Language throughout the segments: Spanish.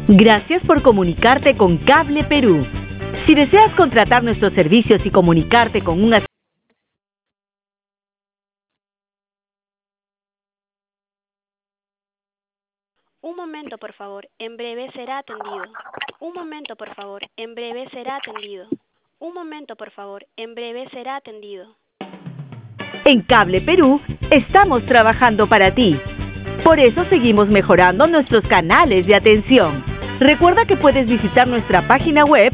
Gracias por comunicarte con Cable Perú. Si deseas contratar nuestros servicios y comunicarte con un Un momento, por favor. En breve será atendido. Un momento, por favor. En breve será atendido. Un momento, por favor. En breve será atendido. En Cable Perú estamos trabajando para ti. Por eso seguimos mejorando nuestros canales de atención. Recuerda que puedes visitar nuestra página web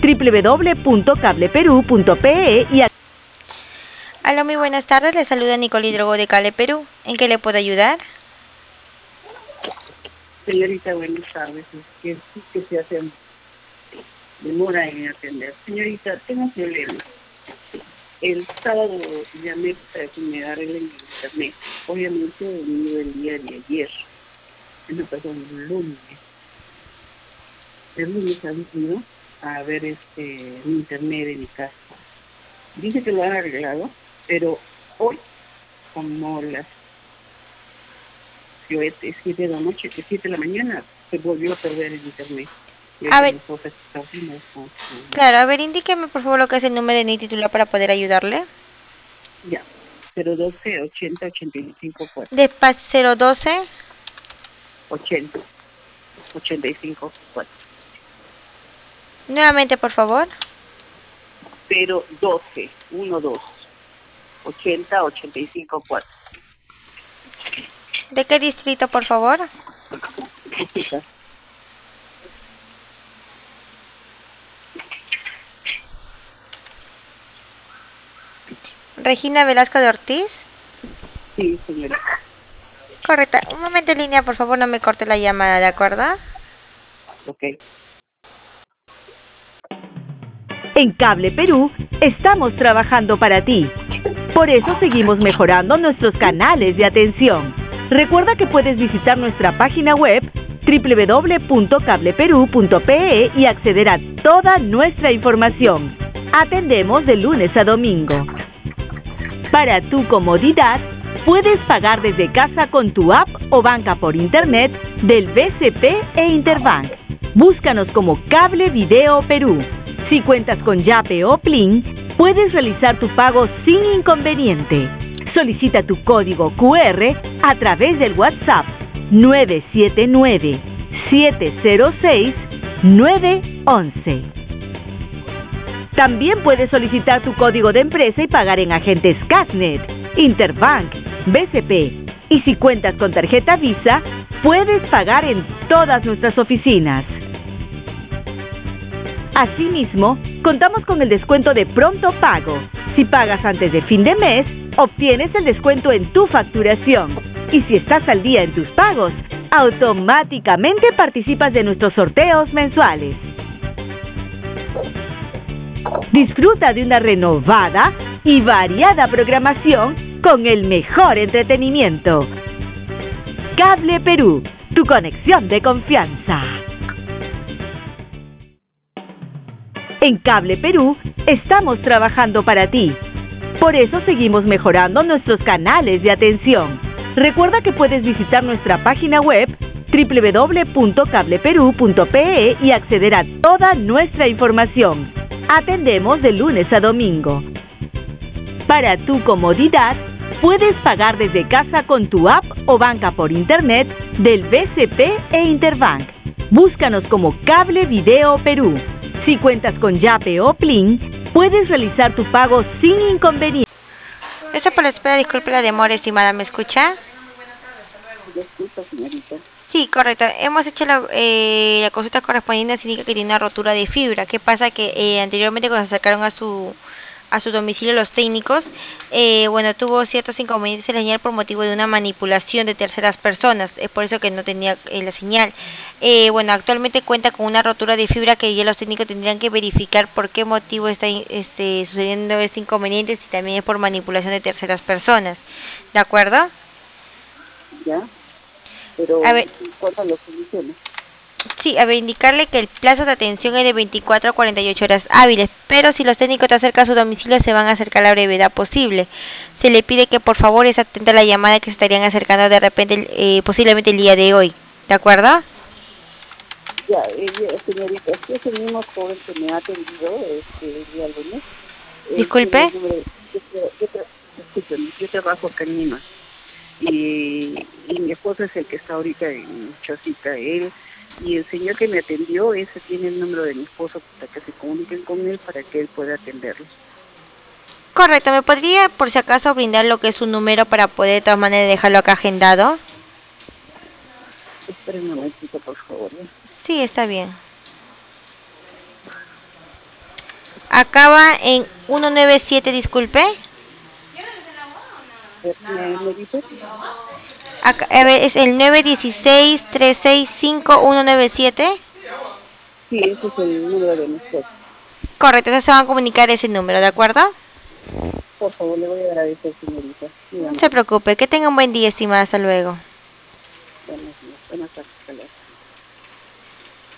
www.cableperú.pe y Aló, muy buenas tardes. Le saluda Nicole Drogo de Cable Perú. ¿En qué le puedo ayudar? Señorita, buenas tardes. Es que se hace demora en atender. Señorita, tengo un problema. El sábado llamé para que me arreglen el internet. Obviamente he venido el día de ayer. Me pasó el lunes. El lunes han venido a ver mi internet de mi casa. Dice que lo han arreglado, pero hoy, como las 7 de la noche, 7 de la mañana, se volvió a perder el internet. A ver, claro, a ver, indíqueme por favor lo que es el número de NIE titular para poder ayudarle. Ya, 012 80 85 4. Despacio 012 80 85 4. Nuevamente, por favor. 012 12 80 85 4. ¿De qué distrito, por favor? Escucha. Regina Velasco de Ortiz. Sí, señora. Correcto. Un momento en línea, por favor, no me corte la llamada, ¿de acuerdo? Ok. En Cable Perú estamos trabajando para ti. Por eso seguimos mejorando nuestros canales de atención. Recuerda que puedes visitar nuestra página web www.cableperú.pe y acceder a toda nuestra información. Atendemos de lunes a domingo. Para tu comodidad, puedes pagar desde casa con tu app o banca por internet del BCP e Interbank. Búscanos como Cable Video Perú. Si cuentas con Yape o Plin, puedes realizar tu pago sin inconveniente. Solicita tu código QR a través del WhatsApp 979-706-911. También puedes solicitar tu código de empresa y pagar en agentes Casnet, Interbank, BCP. Y si cuentas con tarjeta Visa, puedes pagar en todas nuestras oficinas. Asimismo, contamos con el descuento de pronto pago. Si pagas antes de fin de mes, obtienes el descuento en tu facturación. Y si estás al día en tus pagos, automáticamente participas de nuestros sorteos mensuales. Disfruta de una renovada y variada programación con el mejor entretenimiento. Cable Perú, tu conexión de confianza. En Cable Perú estamos trabajando para ti. Por eso seguimos mejorando nuestros canales de atención. Recuerda que puedes visitar nuestra página web www.cableperú.pe y acceder a toda nuestra información. Atendemos de lunes a domingo. Para tu comodidad, puedes pagar desde casa con tu app o banca por internet del BCP e Interbank. Búscanos como Cable Video Perú. Si cuentas con Yape o Plin, puedes realizar tu pago sin inconveniente. Eso por la espera, disculpe la demora, estimada, ¿me escucha? ¿Ya escucha, señorita? Sí, correcto. Hemos hecho la consulta correspondiente, indica que tiene una rotura de fibra. ¿Qué pasa? Que anteriormente cuando se acercaron a su domicilio los técnicos, tuvo ciertos inconvenientes en la señal por motivo de una manipulación de terceras personas. Es por eso que no tenía la señal. Actualmente cuenta con una rotura de fibra que ya los técnicos tendrían que verificar por qué motivo está sucediendo este inconveniente, si también es por manipulación de terceras personas. ¿De acuerdo? Ya. Pero, a ver, ¿cuántas las soluciones? Sí, a ver, indicarle que el plazo de atención es de 24 a 48 horas hábiles, pero si los técnicos te acercan a su domicilio se van a acercar a la brevedad posible. Se le pide que por favor es atenta a la llamada que se estarían acercando de repente, posiblemente el día de hoy. ¿De acuerdo? Ya, señorita, si es el mismo joven que me ha atendido el día lunes. Disculpe. Discúlpeme, yo trabajo acá en Lima. Y mi esposo es el que está ahorita en Chosita. Él y el señor que me atendió, ese tiene el número de mi esposo para que se comuniquen con él para que él pueda atenderlos. Correcto, ¿me podría por si acaso brindar lo que es su número para poder de todas maneras dejarlo acá agendado? Esperen un momentito, por favor. Sí, está bien. Acaba en 197, disculpe. ¿Me dice? Acá, a ver, es el 916-365-197. Sí, ese es el número de mi esposo. Correcto, entonces se van a comunicar ese número, ¿de acuerdo? Por favor, le voy a agradecer, señorita. No se preocupe, que tenga un buen día, estimada, hasta luego. Buenas tardes.